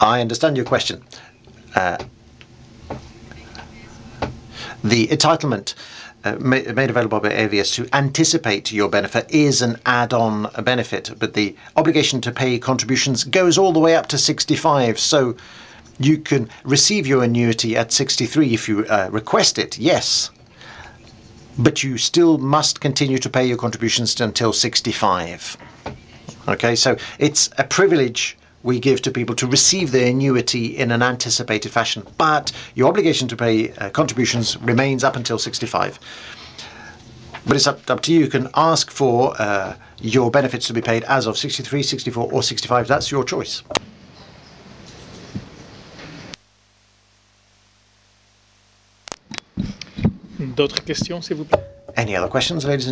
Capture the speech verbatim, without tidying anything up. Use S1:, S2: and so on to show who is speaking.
S1: I understand your question. Uh, the entitlement uh, ma made available by A V S to anticipate your benefit is an add-on benefit, but the obligation to pay contributions goes all the way up to sixty-five. So you can receive your annuity at sixty-three if you uh, request it, yes. But you still must continue to pay your contributions until sixty-five. Okay, so it's a privilege we give to people to receive their annuity in an anticipated fashion, but your obligation to pay uh, contributions remains up until sixty-five. But it's up, up to you. You can ask for uh, your benefits to be paid as of sixty-three, sixty-four or sixty-five. That's your choice.
S2: D'autres questions, s'il vous plaît?
S1: Any other questions, ladies and